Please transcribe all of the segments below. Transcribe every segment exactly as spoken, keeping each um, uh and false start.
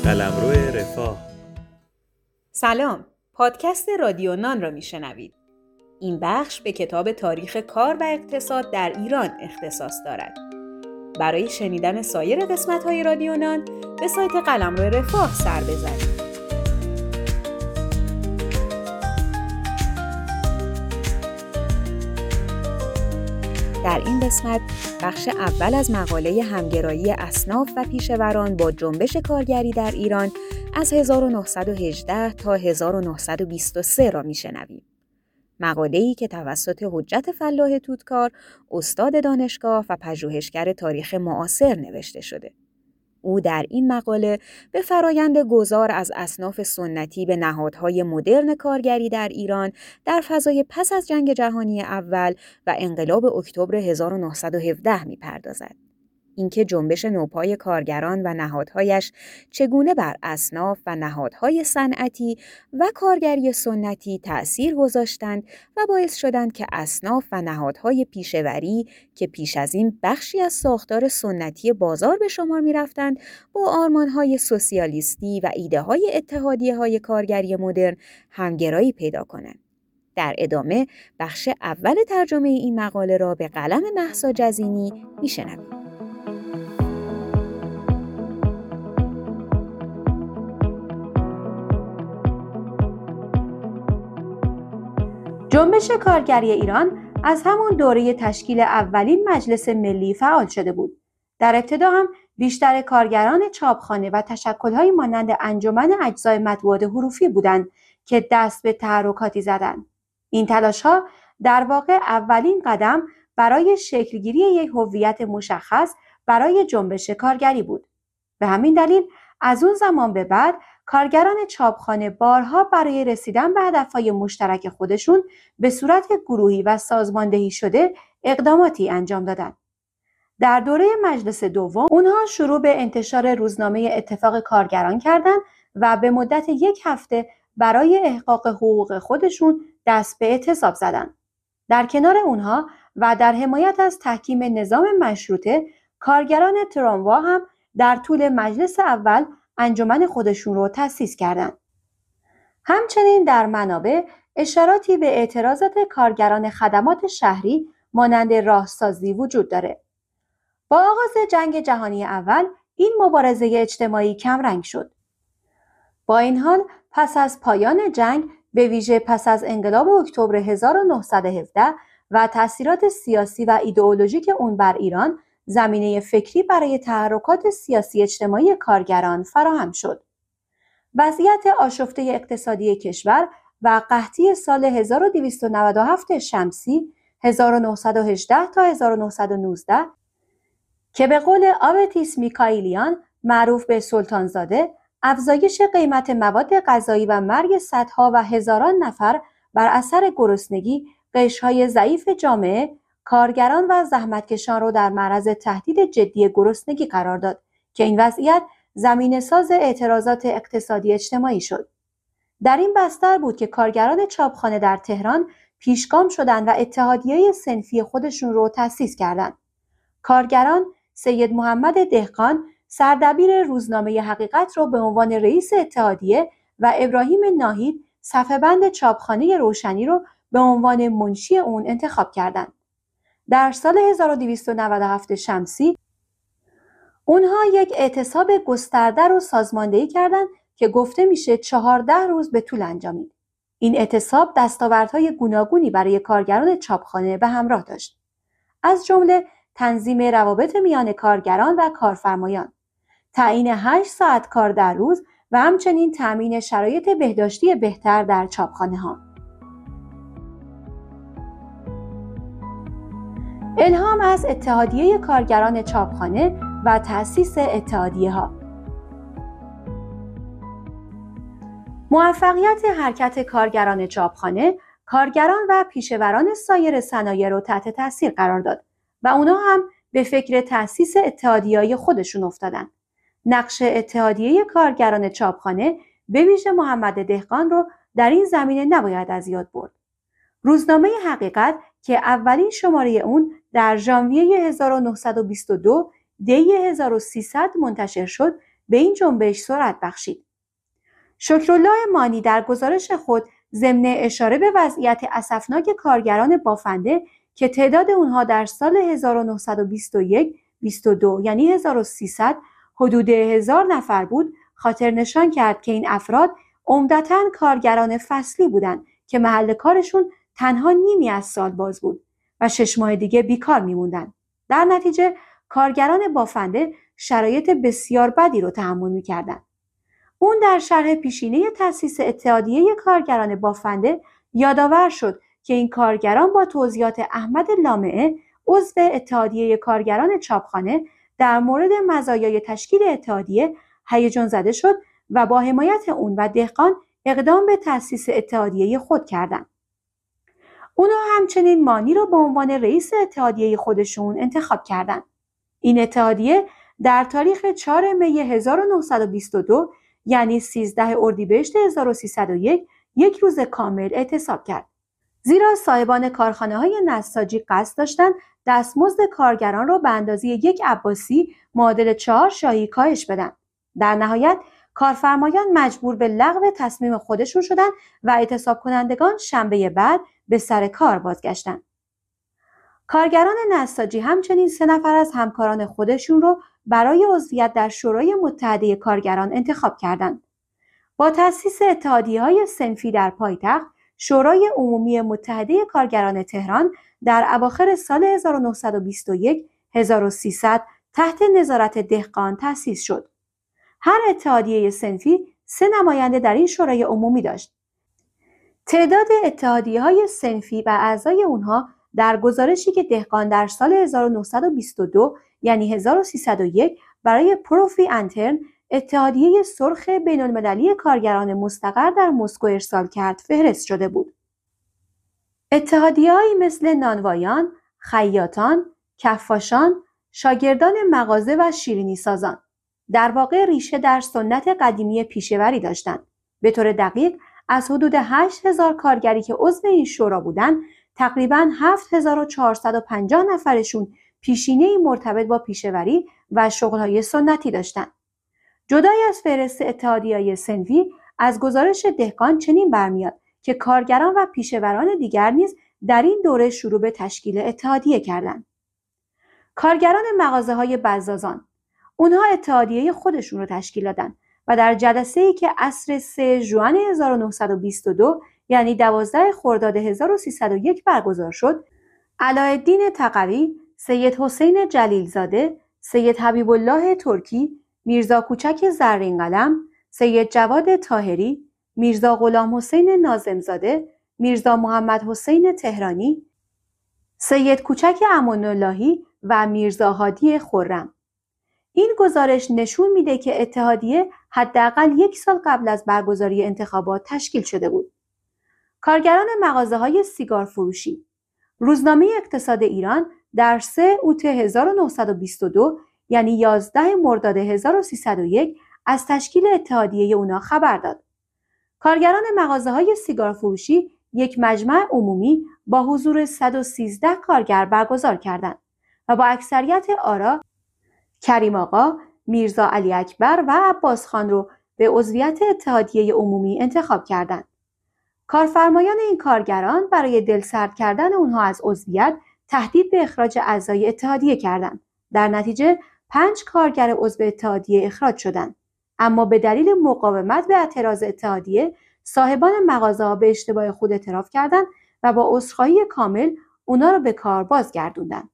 قلمرو رفاه. سلام، پادکست رادیو نان را میشنوید. این بخش به کتاب تاریخ کار و اقتصاد در ایران اختصاص دارد. برای شنیدن سایر قسمت‌های رادیو نان به سایت قلمرو رفاه سر بزنید. در این قسمت بخش اول از مقاله همگرایی اصناف و پیشوران با جنبش کارگری در ایران از هزار و نهصد و هجده تا هزار و نهصد و بیست و سه را میشنویم. مقاله‌ای که توسط حجت فلاح توتکار، استاد دانشگاه و پژوهشگر تاریخ معاصر نوشته شده. او در این مقاله به فرایند گذار از اصناف سنتی به نهادهای مدرن کارگری در ایران در فضای پس از جنگ جهانی اول و انقلاب اکتبر هزار و نهصد و هفده می‌پردازد. اینکه جنبش نوپای کارگران و نهادهایش چگونه بر اصناف و نهادهای صنعتی و کارگری سنتی تأثیر گذاشتند و باعث شدند که اصناف و نهادهای پیشوری که پیش از این بخشی از ساختار سنتی بازار به شمار می‌رفتند، با آرمان‌های سوسیالیستی و ایده‌های اتحادیه‌های کارگری مدرن همگرایی پیدا کنند. در ادامه بخش اول ترجمه این مقاله را به قلم مهسا جزینی می‌شنوید. جنبش کارگری ایران از همون دوره تشکیل اولین مجلس ملی فعال شده بود. در ابتدا هم بیشتر کارگران چاپخانه و تشکل‌های مانند انجمن اجزای مطبوعات حروفی بودند که دست به تحرکاتی زدند. این تلاش‌ها در واقع اولین قدم برای شکلگیری یک هویت مشخص برای جنبش کارگری بود. به همین دلیل از اون زمان به بعد کارگران چاپخانه بارها برای رسیدن به هدفهای مشترک خودشون به صورت گروهی و سازماندهی شده اقداماتی انجام دادند. در دوره مجلس دوم اونها شروع به انتشار روزنامه اتفاق کارگران کردند و به مدت یک هفته برای احقاق حقوق خودشون دست به اعتصاب زدند. در کنار اونها و در حمایت از تحکیم نظام مشروطه، کارگران تراموا هم در طول مجلس اول انجمن خودشون رو تأسیس کردند. همچنین در منابع اشاراتی به اعتراضات کارگران خدمات شهری مانند راهسازی وجود داره. با آغاز جنگ جهانی اول این مبارزه اجتماعی کمرنگ شد. با این حال پس از پایان جنگ، به ویژه پس از انقلاب اکتبر هزار و نهصد و هفده و تأثیرات سیاسی و ایدئولوژیک اون بر ایران، زمینه فکری برای تحرکات سیاسی اجتماعی کارگران فراهم شد. وضعیت آشفته اقتصادی کشور و قحطی سال هزار و دویست و نود و هفت شمسی هزار و نهصد و هجده تا هزار و نهصد و نوزده که به قول آبتیس میکائیلیان معروف به سلطانزاده، افزایش قیمت مواد غذایی و مرگ صدها و هزاران نفر بر اثر گرسنگی، قشرهای ضعیف جامعه، کارگران و زحمتکشان را در معرض تهدید جدی گرسنگی قرار داد که این وضعیت زمینه‌ساز اعتراضات اقتصادی اجتماعی شد. در این بستر بود که کارگران چاپخانه در تهران پیشگام شدند و اتحادیه صنفی خودشون رو تأسیس کردند. کارگران سید محمد دهقان سردبیر روزنامه حقیقت را به عنوان رئیس اتحادیه و ابراهیم ناهید صفحه‌بند چاپخانه روشنی را به عنوان منشی اون انتخاب کردند. در سال هزار و دویست و نود و هفت شمسی اونها یک اعتصاب گسترده رو سازماندهی کردند که گفته میشه چهارده روز به طول انجامید. این اعتصاب دستاوردهای گوناگونی برای کارگران چاپخانه به همراه داشت، از جمله تنظیم روابط میان کارگران و کارفرمایان، تعیین هشت ساعت کار در روز و همچنین تأمین شرایط بهداشتی بهتر در چاپخانه‌ها. الهام از اتحادیه کارگران چاپخانه و تأسیس اتحادیه‌ها. موفقیت حرکت کارگران چاپخانه، کارگران و پیشوران سایر صنایع رو تحت تاثیر قرار داد و اونا هم به فکر تأسیس اتحادیه‌های خودشون افتادن. نقش اتحادیه کارگران چاپخانه به ویژه محمد دهقان رو در این زمینه نباید از یاد برد. روزنامه حقیقت که اولین شماره اون در ژانویه هزار و نهصد و بیست و دو دی هزار و سیصد منتشر شد، به این جنبش سرعت بخشید. شکرالله مانی در گزارش خود ضمن اشاره به وضعیت اسفناک کارگران بافنده که تعداد اونها در سال هزار و نهصد و بیست و یک بیست و دو یعنی هزار و سیصد حدود هزار نفر بود، خاطر نشان کرد که این افراد عمدتاً کارگران فصلی بودند که محل کارشون تنها نیمی از سال باز بود و شش ماه دیگه بیکار میموندن. در نتیجه کارگران بافنده شرایط بسیار بدی رو تحمل میکردن. اون در شرح پیشینه تأسیس اتحادیه کارگران بافنده یادآور شد که این کارگران با توضیحات احمد لامعه عضو اتحادیه کارگران چاپخانه در مورد مزایای تشکیل اتحادیه هیجان زده شد و با حمایت اون و دهقان اقدام به تأسیس اتحادیه خود کردند. اونا همچنین مانی رو به عنوان رئیس اتحادیه خودشون انتخاب کردند. این اتحادیه در تاریخ چهارم می هزار و نهصد و بیست و دو یعنی سیزدهم اردیبهشت هزار و سیصد و یک یک روز کامل اعتصاب کرد. زیرا صاحبان کارخانه‌های نساجی قصد داشتند دستمزد کارگران را به اندازه یک عباسی معادل چهار شاهی کاهش بدن. در نهایت کارفرمایان مجبور به لغو تصمیم خودشون شدند و اعتصاب کنندگان شنبه بعد به سر کار بازگشتند. کارگران نساجی همچنین سه نفر از همکاران خودشون رو برای عضویت در شورای متحده کارگران انتخاب کردند. با تأسیس اتحادیه‌های صنفی در پایتخت، شورای عمومی متحده کارگران تهران در اواخر سال هزار و نهصد و بیست و یک هزار و سیصد تحت نظارت دهقان تأسیس شد. هر اتحادیه صنفی سه نماینده در این شورای عمومی داشت. تعداد اتحادیه‌های صنفی و اعضای اونها در گزارشی که دهقان در سال هزار و نهصد و بیست و دو یعنی هزار و سیصد و یک برای پروفی انترن اتحادیه سرخ بین‌المللی کارگران مستقر در مسکو ارسال کرد فهرست شده بود. اتحادیه‌هایی مثل نانوایان، خیاطان، کفاشان، شاگردان مغازه و شیرینی سازان در واقع ریشه در سنت قدیمی پیشه‌وری داشتند. به طور دقیق از حدود هشت هزار کارگری که عضو این شورا بودند، تقریباً هفت هزار و چهارصد و پنجاه نفرشون پیشینه‌ای مرتبط با پیشه‌وری و شغل‌های سنتی داشتند. جدای از فهرست اتحادیه‌های صنفی، از گزارش دهقان چنین برمیاد که کارگران و پیشه‌وران دیگر نیز در این دوره شروع به تشکیل اتحادیه کردند. کارگران مغازه‌های بزازان، اونها اتحادیه خودشون رو تشکیل دادن و در جلسه‌ای که عصر سوم ژوئن هزار و نهصد و بیست و دو یعنی دوازدهم خرداد هزار و سیصد و یک برگزار شد، علاءالدین تقوی، سید حسین جلیلزاده، سید حبیب الله ترکی، میرزا کوچک زرین قلم، سید جواد طاهری، میرزا غلام حسین ناظمزاده، میرزا محمد حسین تهرانی، سید کوچک امان‌اللهی و میرزا هادی خرم. این گزارش نشون میده که اتحادیه حداقل یک سال قبل از برگزاری انتخابات تشکیل شده بود. کارگران مغازه‌های سیگار فروشی، روزنامه اقتصاد ایران در سوم اوت هزار و نهصد و بیست و دو یعنی یازدهم مرداد هزار و سیصد و یک از تشکیل اتحادیه اونا خبر داد. کارگران مغازه‌های سیگار فروشی یک مجمع عمومی با حضور صد و سیزده کارگر برگزار کردند و با اکثریت آرا کریم آقا، میرزا علی اکبر و عباس خان رو به عضویت اتحادیه عمومی انتخاب کردند. کارفرمایان این کارگران برای دلسرد کردن اونها از عضویت تهدید به اخراج اعضای اتحادیه کردند. در نتیجه پنج کارگر عضو اتحادیه اخراج شدند. اما به دلیل مقاومت به اعتراض اتحادیه، صاحبان مغازه‌ها به اشتباه خود اعتراف کردند و با عذرخواهی کامل اونا را به کار بازگردوندند.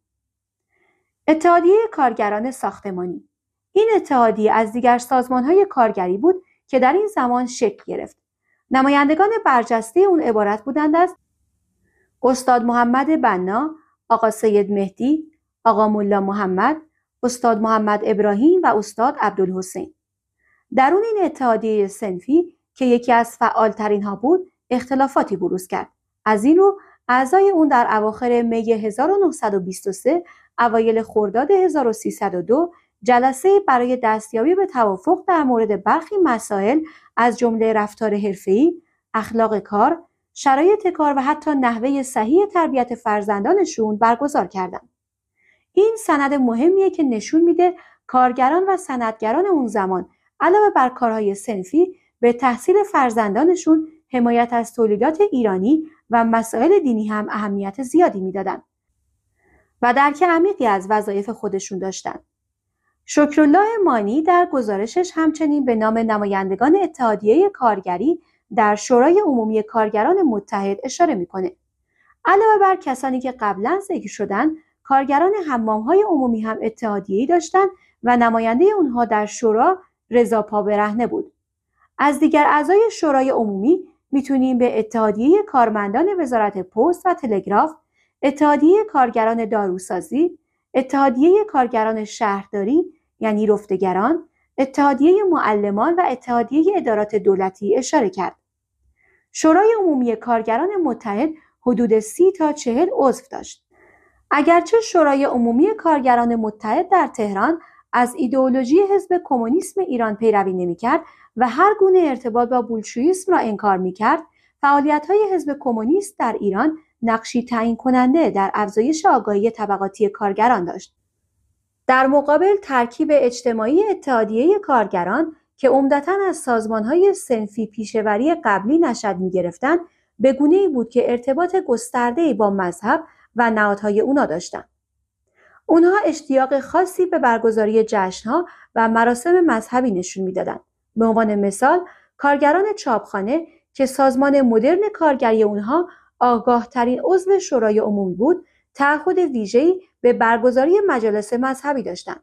اتحادیه کارگران ساختمانی، این اتحادیه از دیگر سازمان‌های کارگری بود که در این زمان شکل گرفت. نمایندگان برجسته اون عبارت بودند از استاد محمد بنا، آقا سید مهدی، آقا ملا محمد، استاد محمد ابراهیم و استاد عبدالحسین. درون این اتحادیه صنفی که یکی از فعالترین ها بود، اختلافاتی بروز کرد. از این رو اعضای اون در اواخر می هزار و نهصد و بیست و سه اوایل خرداد هزار و سیصد و دو جلسه برای دستیابی به توافق در مورد برخی مسائل از جمله رفتار حرفه‌ای، اخلاق کار، شرایط کار و حتی نحوه صحیح تربیت فرزندانشون برگزار کردند. این سند مهمیه که نشون میده کارگران و صنعتگران اون زمان علاوه بر کارهای صنفی به تحصیل فرزندانشون، حمایت از تولیدات ایرانی و مسائل دینی هم اهمیت زیادی میدادند و درک عمیقی از وظایف خودشون داشتند. شکرالله مانی در گزارشش همچنین به نام نمایندگان اتحادیه کارگری در شورای عمومی کارگران متحد اشاره میکنه. علاوه بر کسانی که قبلا ذکر شدن، کارگران حمام‌های عمومی هم اتحادیه‌ای داشتند و نماینده اونها در شورا رضا پابرهنه بود. از دیگر اعضای شورای عمومی میتونیم به اتحادیه کارمندان وزارت پست و تلگراف، اتحادیه کارگران داروسازی، اتحادیه کارگران شهرداری یعنی رفتگران، اتحادیه معلمان و اتحادیه ادارات دولتی اشاره کرد. شورای عمومی کارگران متحد حدود سی تا چهل عضو داشت. اگرچه شورای عمومی کارگران متحد در تهران از ایدئولوژی حزب کمونیسم ایران پیروی نمی‌کرد و هر گونه ارتباط با بولشویسم را انکار می‌کرد، فعالیت‌های حزب کمونیست در ایران نقشی تعیین کننده در افزایش آگاهی طبقاتی کارگران داشت. در مقابل ترکیب اجتماعی اتحادیه کارگران که عمدتاً از سازمان‌های صنفی پیشه‌وری قبلی نشأت می‌گرفتند، به گونه‌ای بود که ارتباط گسترده‌ای با مذهب و نهادهای اونا داشتند. اونها اشتیاق خاصی به برگزاری جشن‌ها و مراسم مذهبی نشون می‌دادند. به عنوان مثال، کارگران چاپخانه که سازمان مدرن کارگری اونها آگاه‌ترین عضو شورای عمومی بود، تعهد ویژه‌ای به برگزاری مجالس مذهبی داشتند.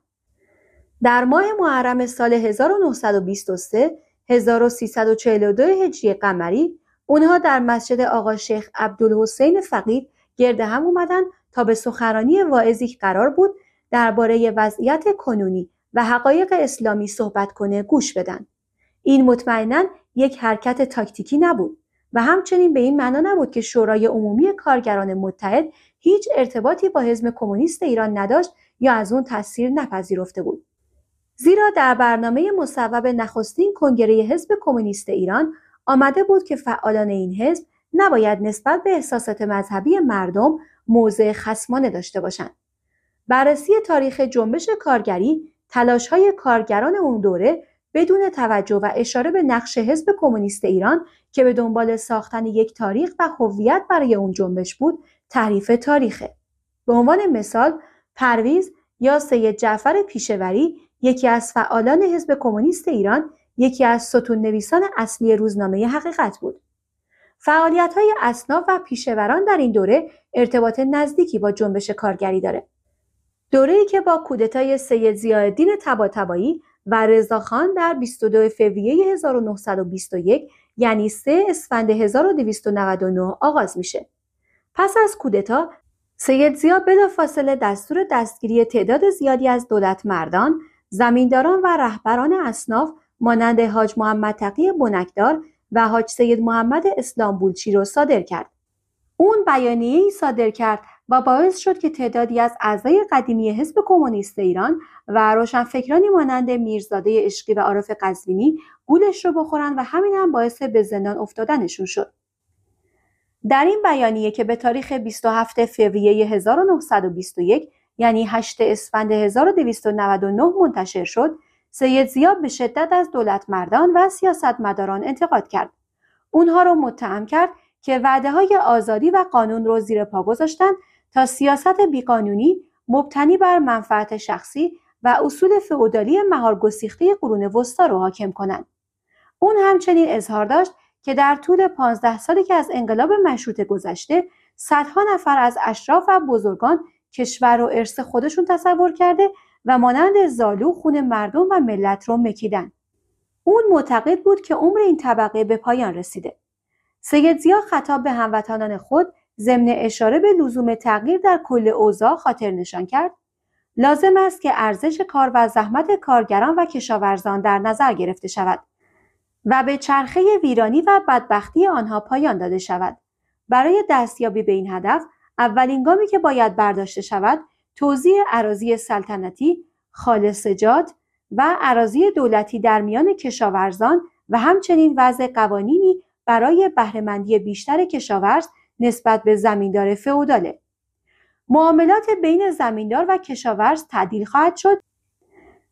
در ماه محرم سال هزار و نهصد و بیست و سه هزار و سیصد و چهل و دو هجری قمری، اونها در مسجد آقا شیخ عبدالحسین فقید گرد هم اومدن تا به سخنرانی واعظی که قرار بود درباره وضعیت کنونی و حقایق اسلامی صحبت کنه گوش بدن. این مطمئناً یک حرکت تاکتیکی نبود و همچنین به این معنا نبود که شورای عمومی کارگران متحد هیچ ارتباطی با حزب کمونیست ایران نداشت یا از اون تأثیر نپذیرفته بود. زیرا در برنامه مصوب نخستین کنگره حزب کمونیست ایران آمده بود که فعالان این حزب نباید نسبت به احساسات مذهبی مردم موضع خصمانه داشته باشند. بررسی تاریخ جنبش کارگری، تلاش‌های کارگران اون دوره بدون توجه و اشاره به نقش حزب کمونیست ایران که به دنبال ساختن یک تاریخ و هویت برای اون جنبش بود، تحریف تاریخه. به عنوان مثال، پرویز یا سید جعفر پیشه‌وری، یکی از فعالان حزب کمونیست ایران، یکی از ستون نویسان اصلی روزنامه حقیقت بود. فعالیت‌های اصناف و پیشه‌وران در این دوره ارتباط نزدیکی با جنبش کارگری داره. دوره‌ای که با کودتای سید ضیاءالدین طباطبایی و رضاخان در بیست و دو فوریه هزار و نهصد و بیست و یک یعنی سه اسفند هزار و دویست و نود و نه آغاز میشه. پس از کودتا، سید ضیا بلافاصله دستور دستگیری تعداد زیادی از دولتمردان، زمینداران و رهبران اصناف مانند حاج محمد تقی بنکدار و حاج سید محمد اسلامبولچی را صادر کرد. اون بیانیه‌ای صادر کرد و باعث شد که تعدادی از اعضای قدیمی حزب کمونیست ایران و روشنفکرانی مانند میرزاده عشقی و عارف قزوینی گولش رو بخورن و همین هم باعث به زندان افتادنشون شد. در این بیانیه که به تاریخ بیست و هفتم فوریه هزار و نهصد و بیست و یک یعنی هشتم اسفند هزار و دویست و نود و نه منتشر شد، سید ضیا به شدت از دولتمردان و سیاستمداران انتقاد کرد. اونها رو متهم کرد که وعده‌های آزادی و قانون رو زیر پا گذاشتند تا سیاست بیقانونی مبتنی بر منفعت شخصی و اصول فئودالی مهارگسیخته قرون وسطی رو حاکم کنند. اون همچنین اظهار داشت که در طول پانزده سالی که از انقلاب مشروطه گذشته، صدها نفر از اشراف و بزرگان کشور رو ارث خودشون تصور کرده و مانند زالو خون مردم و ملت رو مکیدن. اون معتقد بود که عمر این طبقه به پایان رسیده. سید ضیا خطاب به هموطنان خود ضمن اشاره به لزوم تغییر در کل اوضاع خاطر نشان کرد: لازم است که ارزش کار و زحمت کارگران و کشاورزان در نظر گرفته شود و به چرخه ویرانی و بدبختی آنها پایان داده شود. برای دستیابی به این هدف، اولین گامی که باید برداشته شود، توزیع اراضی سلطنتی، خالصجات و اراضی دولتی در میان کشاورزان و همچنین وضع قوانینی برای بهره‌مندی بیشتر کشاورز نسبت به زمیندار فئوداله. معاملات بین زمیندار و کشاورز تعدیل خواهد شد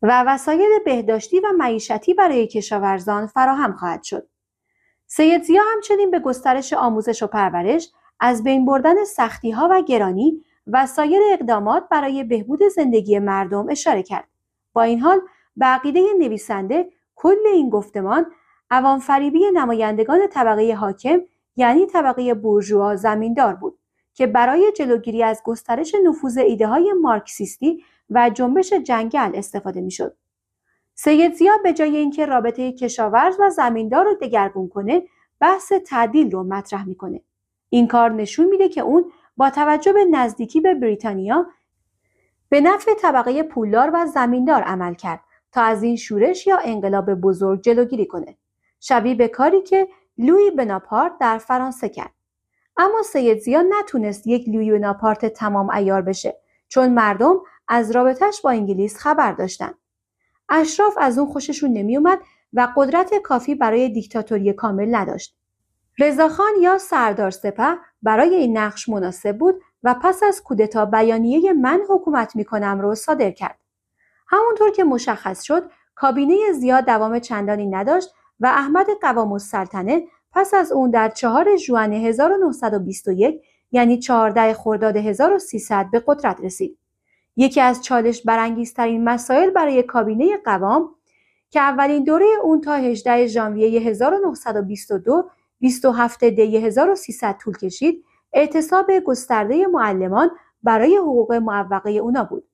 و وسایل بهداشتی و معیشتی برای کشاورزان فراهم خواهد شد. سید ضیا همچنین به گسترش آموزش و پرورش، از بین بردن سختی‌ها و گرانی و سایر اقدامات برای بهبود زندگی مردم اشاره کرد. با این حال به عقیده نویسنده کل این گفتمان عوام‌فریبی نمایندگان طبقه حاکم یعنی طبقه بورژوا زمیندار بود که برای جلوگیری از گسترش نفوذ ایده‌های مارکسیستی و جنبش جنگل استفاده می‌شد. سید ضیا به جای اینکه رابطه کشاورز و زمیندار رو دگرگون کنه، بحث تعدیل رو مطرح میکنه. این کار نشون میده که اون با توجه به نزدیکی به بریتانیا به نفع طبقه پولدار و زمیندار عمل کرد تا از این شورش یا انقلاب بزرگ جلوگیری کنه، شبیه به کاری که لویی بناپارت در فرانسه کرد. اما سید ضیا نتونست یک لویی بناپارت تمام عیار بشه، چون مردم از رابطش با انگلیس خبر داشتن. اشراف از اون خوششون نمی اومد و قدرت کافی برای دیکتاتوری کامل نداشت. رضاخان یا سردار سپه برای این نقش مناسب بود و پس از کودتا بیانیه من حکومت میکنم رو صادر کرد. همونطور که مشخص شد، کابینه ضیا دوام چندانی نداشت و احمد قوام السلطنه پس از اون در چهارم ژوئن هزار و نهصد و بیست و یک یعنی چهاردهم خرداد هزار و سیصد به قدرت رسید. یکی از چالش برانگیزترین مسائل برای کابینه قوام که اولین دوره اون تا هجدهم ژانویه هزار و نهصد و بیست و دو بیست و هفتم دی هزار و سیصد طول کشید، اعتصاب گسترده معلمان برای حقوق معوقه اونا بود.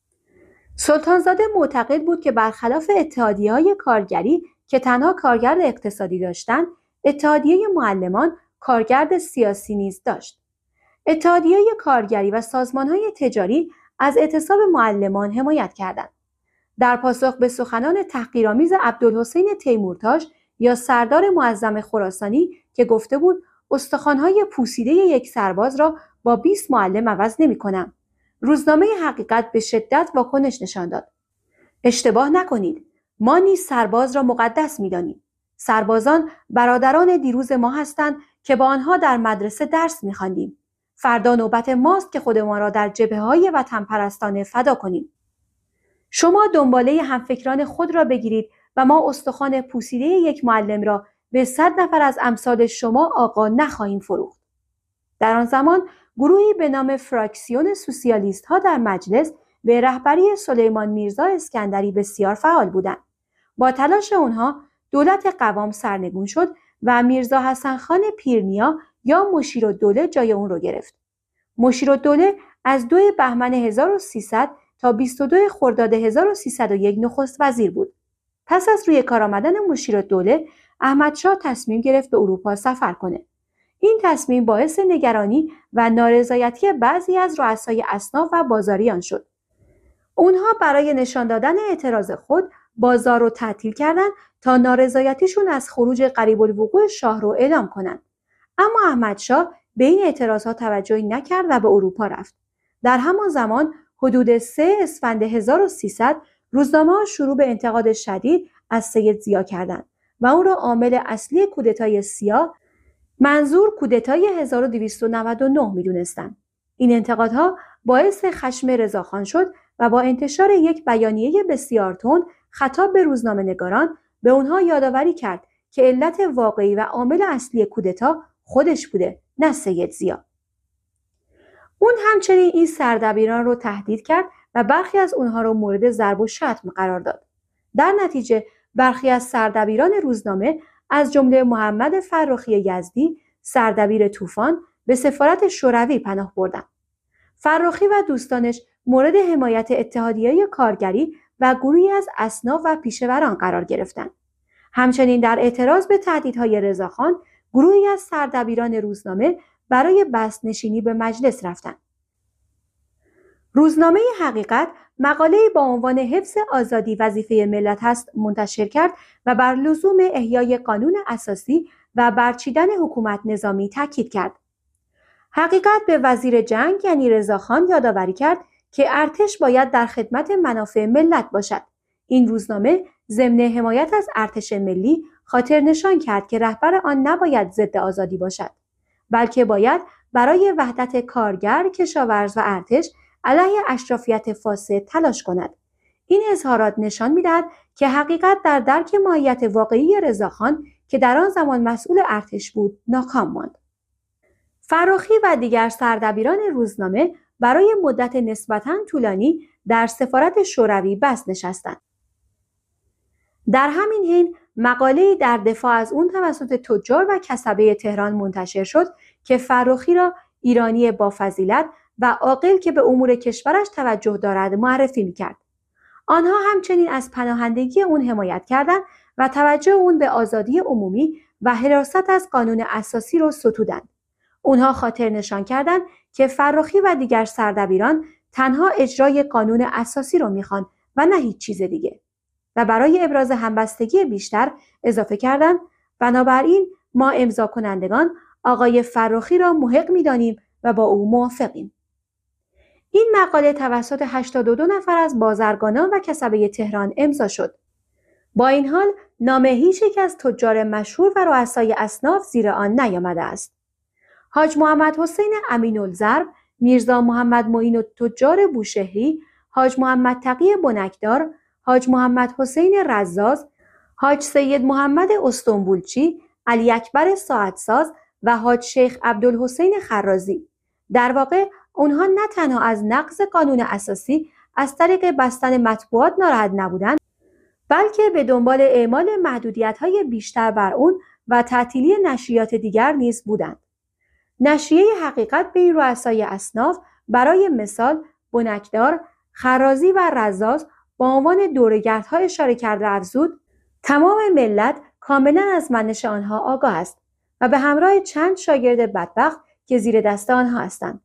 سلطانزاده معتقد بود که برخلاف اتحادیه‌های کارگری که تنها کارگرد اقتصادی داشتند، اتحادیه معلمان کارگرد سیاسی نیز داشت. اتحادیه کارگری و سازمان‌های تجاری از اعتصاب معلمان حمایت کردند. در پاسخ به سخنان تحقیرآمیز عبدالحسین تیمورتاش یا سردار معظم خراسانی که گفته بود استخوان‌های پوسیده یک سرباز را با بیست معلم عوض نمی‌کنم، روزنامه حقیقت به شدت واکنش نشان داد. اشتباه نکنید، ما نیز سرباز را مقدس می‌دانیم. سربازان برادران دیروز ما هستند که با آنها در مدرسه درس می‌خواندیم. فردا نوبت ماست که خودمان را در جبهه‌های وطن پرستانه فدا کنیم. شما دنباله همفکران خود را بگیرید و ما استخوان پوسیده یک معلم را به صد نفر از امثال شما آقا نخواهیم فروخت. در آن زمان گروهی به نام فراکسیون سوسیالیست ها در مجلس به رهبری سلیمان میرزا اسکندری بسیار فعال بودند. با تلاش آنها دولت قوام سرنگون شد و میرزا حسن خان پیرنیا یا مشیرالدوله جای اون رو گرفت. مشیرالدوله از دو بهمن هزار و سیصد تا بیست و دو خرداد هزار و سیصد و یک نخست وزیر بود. پس از روی کار آمدن مشیرالدوله، احمدشاه تصمیم گرفت به اروپا سفر کنه. این تصمیم باعث نگرانی و نارضایتی بعضی از رؤسای اصناف و بازاریان شد. اونها برای نشان دادن اعتراض خود بازار رو تعطیل کردند تا نارضایتیشون از خروج قریب الوقوع شاه رو اعلام کنند. اما احمدشاه به این اعتراضات توجهی نکرد و به اروپا رفت. در همان زمان حدود سوم اسفند هزار و سیصد روزنامه‌ها شروع به انتقاد شدید از سید ضیا کردند و او را عامل اصلی کودتای سیاه منظور کودتای هزار و دویست و نود و نه می‌دونستند. این انتقادها باعث خشم رضاخان شد و با انتشار یک بیانیه بسیار تند خطاب به روزنامه‌نگاران به اونها یادآوری کرد که علت واقعی و عامل اصلی کودتا خودش بوده، نه سید ضیا. اون همچنین این سردبیران رو تهدید کرد و برخی از اونها رو مورد ضرب و شتم قرار داد. در نتیجه برخی از سردبیران روزنامه از جمله محمد فرخی یزدی، سردبیر طوفان، به سفارت شوروی پناه بردند. فرخی و دوستانش مورد حمایت اتحادیه کارگری و گروهی از اصناف و پیشوران قرار گرفتند. همچنین در اعتراض به تهدیدهای رضاخان، گروهی از سردبیران روزنامه برای بست‌نشینی به مجلس رفتند. روزنامه حقیقت مقاله‌ای با عنوان حفظ آزادی وظیفه ملت است منتشر کرد و بر لزوم احیای قانون اساسی و برچیدن حکومت نظامی تاکید کرد. حقیقت به وزیر جنگ یعنی رضاخان یادآوری کرد که ارتش باید در خدمت منافع ملت باشد. این روزنامه ضمن حمایت از ارتش ملی خاطر نشان کرد که رهبر آن نباید ضد آزادی باشد، بلکه باید برای وحدت کارگر، کشاورز و ارتش علیه اشرافیت فاسد تلاش کند. این اظهارات نشان می‌دهد که حقیقت در درک ماهیت واقعی رضاخان که در آن زمان مسئول ارتش بود ناکام ماند. فراخی و دیگر سردبیران روزنامه برای مدت نسبتاً طولانی در سفارت شوروی بست نشستند. در همین حین مقاله‌ای در دفاع از اون توسط تجار و کسبه تهران منتشر شد که فراخی را ایرانی با فضیلت و عاقل که به امور کشورش توجه دارد معرفی می‌کرد. آنها همچنین از پناهندگی اون حمایت کردند و توجه اون به آزادی عمومی و حراست از قانون اساسی را ستودند. اونها خاطر نشان کردند که فراخی و دیگر سردبیران تنها اجرای قانون اساسی رو میخوان و نه هیچ چیز دیگه. و برای ابراز همبستگی بیشتر اضافه کردند بنابراین ما امضا کنندگان آقای فراخی را محق می‌دانیم و با او موافقیم. این مقاله توسط هشتاد و دو نفر از بازرگانان و کسبه تهران امضا شد. با این حال نام هیچ یک از تجار مشهور و رؤسای اصناف زیر آن نیامده است. حاج محمد حسین امین‌الضرب، میرزا محمد معین التجار بوشهری، حاج محمد تقی بنکدار، حاج محمد حسین رزاز، حاج سید محمد استنبولچی، علی اکبر ساعتساز و حاج شیخ عبدالحسین خرازی. در واقع اونها نه تنها از نقض قانون اساسی از طریق بستن مطبوعات ناراحت نبودند، بلکه به دنبال اعمال محدودیت‌های بیشتر بر اون و تعطیلی نشریات دیگر نیز بودند. نشریه حقیقت به این رؤسای اصناف برای مثال بنکدار، خرازی و رزاز با عنوان دوره‌گردها اشاره کرده افزود تمام ملت کاملا از منش آنها آگاه است و به همراه چند شاگرد بدبخت که زیر دست آنها هستند.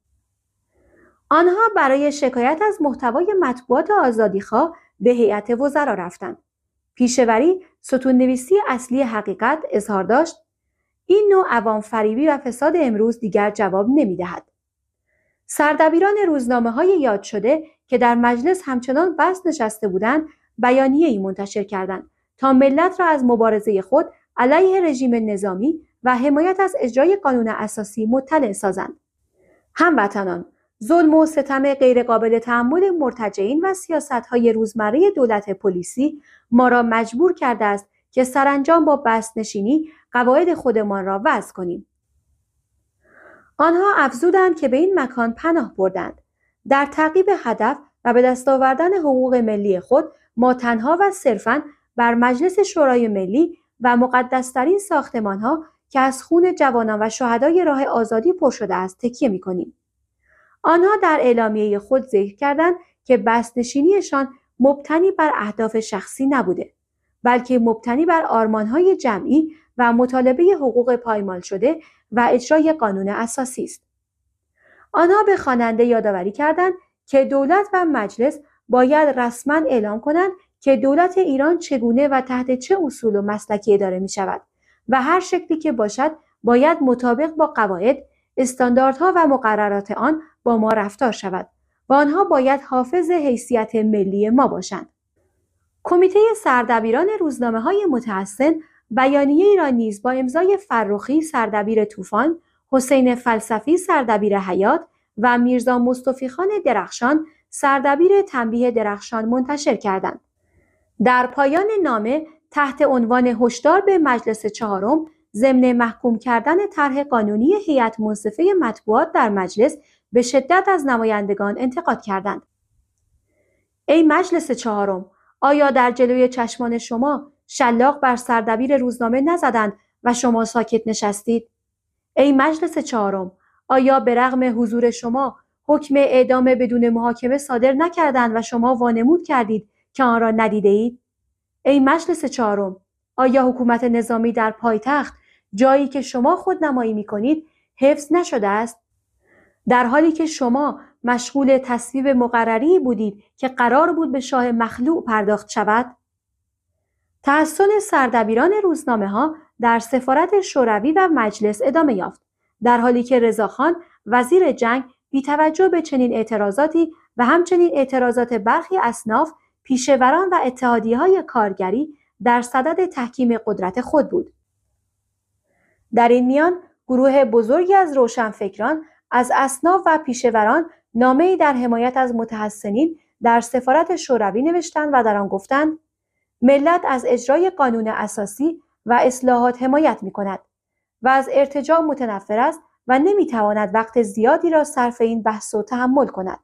آنها برای شکایت از محتوای مطبوعات آزادیخواه به هیئت وزرا رفتند. پیشوری ستون نویسی اصلی حقیقت اظهار داشت این نوع عوام فریبی و فساد امروز دیگر جواب نمی‌دهد. سردبیران روزنامه‌های یاد شده که در مجلس همچنان بست نشسته بودند بیانیه‌ای منتشر کردند تا ملت را از مبارزه خود علیه رژیم نظامی و حمایت از اجرای قانون اساسی مطلع سازند. هموطنان، ظلم و ستم غیرقابل تحمل مرتجعین و سیاست‌های روزمره دولت پلیسی ما را مجبور کرده است که سرانجام با بست نشینی قواعد خودمان را وضع کنیم. آنها افزودند که به این مکان پناه بردند. در تعقیب هدف و به دست آوردن حقوق ملی خود ما تنها و صرفاً بر مجلس شورای ملی و مقدس‌ترین ساختمان‌ها که از خون جوانان و شهدای راه آزادی پر شده است تکیه می‌کنیم. آنها در اعلامیه خود ذکر کردند که بست‌نشینیشان مبتنی بر اهداف شخصی نبوده، بلکه مبتنی بر آرمان‌های جمعی و مطالبه حقوق پایمال شده و اجرای قانون اساسی است. آنها به خواننده یادآوری کردند که دولت و مجلس باید رسما اعلام کنند که دولت ایران چگونه و تحت چه اصول و مسلکی اداره می شود و هر شکلی که باشد باید مطابق با قواعد، استانداردها و مقررات آن با ما رفتار شود و آنها باید حافظ حیثیت ملی ما باشند. کمیته سردبیران روزنامه‌های متحسن بیانیه‌ای را نیز با امضای فرخی سردبیر طوفان، حسین فلسفی سردبیر حیات و میرزا مصطفی‌خان درخشان سردبیر تنبیه درخشان منتشر کردند. در پایان نامه تحت عنوان هشدار به مجلس چهارم ضمن محکوم کردن طرح قانونی هیئت منصفه مطبوعات در مجلس به شدت از نمایندگان انتقاد کردند. ای مجلس چهارم، آیا در جلوی چشمان شما شلاق بر سردبیر روزنامه نزدند و شما ساکت نشستید؟ ای مجلس چهارم، آیا به رغم حضور شما حکم اعدام بدون محاکمه صادر نکردند و شما وانمود کردید که آن را ندیده اید؟ ای مجلس چهارم، آیا حکومت نظامی در پایتخت، جایی که شما خودنمایی می‌کنید، حفظ نشده است؟ در حالی که شما مشغول تصویب مقرری بودید که قرار بود به شاه مخلوع پرداخت شود؟ تحسن سردبیران روزنامه‌ها در سفارت شوروی و مجلس ادامه یافت، در حالی که رضاخان وزیر جنگ بی توجه به چنین اعتراضاتی و همچنین اعتراضات برخی اصناف، پیشوران و اتحادیه‌های کارگری در صدد تحکیم قدرت خود بود. در این میان گروه بزرگی از روشنفکران از اصناف و پیشوران نامه‌ای در حمایت از متحسنین در سفارت شوروی نوشتند و در آن گفتند ملت از اجرای قانون اساسی و اصلاحات حمایت می‌کند و از ارتجاع متنفر است و نمی‌تواند وقت زیادی را صرف این بحث و تحمل کند.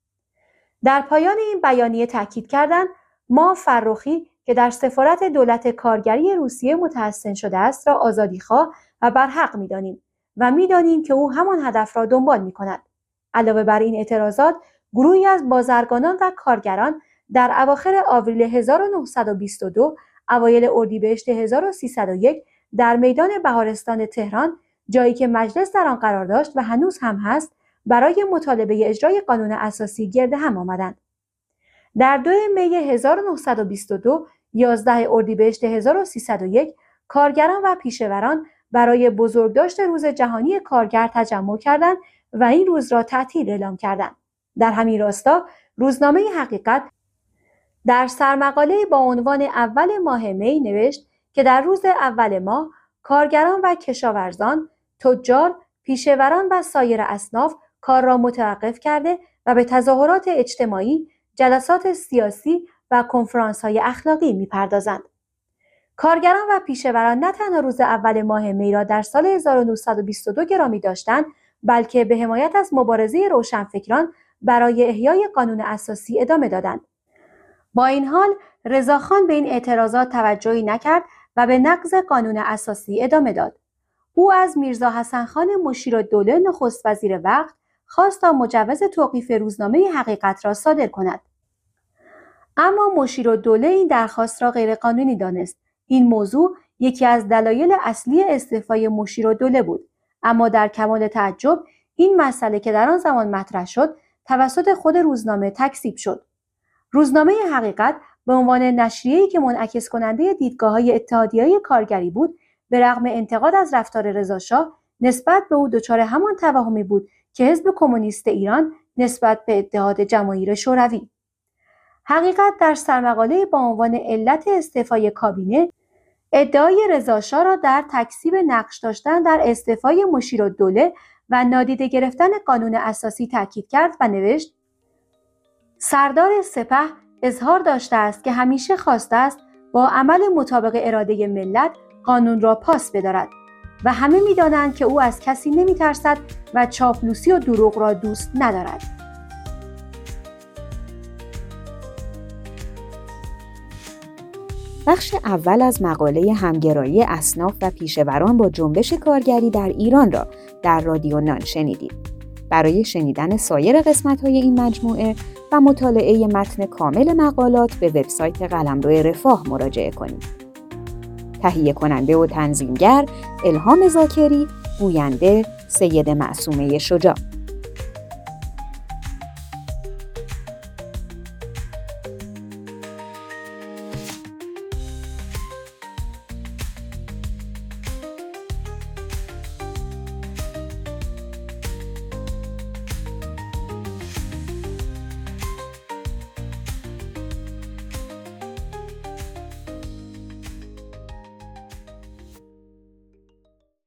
در پایان این بیانیه تاکید کردند ما فرخی که در سفارت دولت کارگری روسیه متحسن شده است را آزادیخواه و برحق می‌دانیم و می‌دانیم که او همان هدف را دنبال می‌کند. علاوه بر این اعتراضات، گروهی از بازرگانان و کارگران در اواخر آوریل هزار و نهصد و بیست و دو اوایل اردیبهشت هزار و سیصد و یک در میدان بهارستان تهران، جایی که مجلس در آن قرار داشت و هنوز هم هست، برای مطالبه اجرای قانون اساسی گرد هم آمدند. در دو می هزار و نهصد و بیست و دو، یازده اردیبهشت هزار و سیصد و یک، کارگران و پیشوران برای بزرگداشت روز جهانی کارگر تجمع کردند و این روز را تعطیل اعلام کردند. در همین راستا روزنامه حقیقت در سرمقاله با عنوان اول ماه می نوشت که در روز اول ماه کارگران و کشاورزان، تجار، پیشوران و سایر اصناف کار را متوقف کرده و به تظاهرات اجتماعی، جلسات سیاسی و کنفرانس‌های اخلاقی می‌پردازند. کارگران و پیشوران نه تنها روز اول ماه می را در سال هزار و نهصد و بیست و دو گرامی داشتند، بلکه به حمایت از مبارزه روشنفکران برای احیای قانون اساسی ادامه دادند. با این حال رضاخان به این اعتراضات توجهی نکرد و به نقض قانون اساسی ادامه داد. او از میرزا حسن خان مشیرالدوله نخست وزیر وقت خواست تا مجوز توقیف روزنامه حقیقت را صادر کند. اما مشیرالدوله این درخواست را غیرقانونی دانست. این موضوع یکی از دلایل اصلی استعفای مشیرالدوله بود. اما در کمال تعجب این مسئله که در آن زمان مطرح شد توسط خود روزنامه تکذیب شد. روزنامه حقیقت به عنوان نشریه‌ای که منعکس کننده دیدگاه‌های اتحادیه‌های کارگری بود، به رغم انتقاد از رفتار رضاشاه نسبت به او دچار همان توهمی بود که حزب کمونیست ایران نسبت به اتحاد جماهیر شوروی. حقیقت در سرمقاله با عنوان علت استعفای کابینه ادعای رضاشاه را در تکذیب نقش داشتن در استعفای مشیرالدوله و نادیده گرفتن قانون اساسی تاکید کرد و نوشت: سردار سپه اظهار داشته است که همیشه خواسته است با عمل مطابق اراده ملت قانون را پاس بدارد و همه می‌دانند که او از کسی نمی‌ترسد و چاپلوسی و دروغ را دوست ندارد. بخش اول از مقاله همگرایی اصناف و پیشوران با جنبش کارگری در ایران را در رادیو نان شنیدید. برای شنیدن سایر قسمت‌های این مجموعه و مطالعه متن کامل مقالات به وبسایت قلمرو رفاه مراجعه کنید. تهیه کننده و تنظیمگر الهام ذاکری، گوینده سید معصومه شجاع.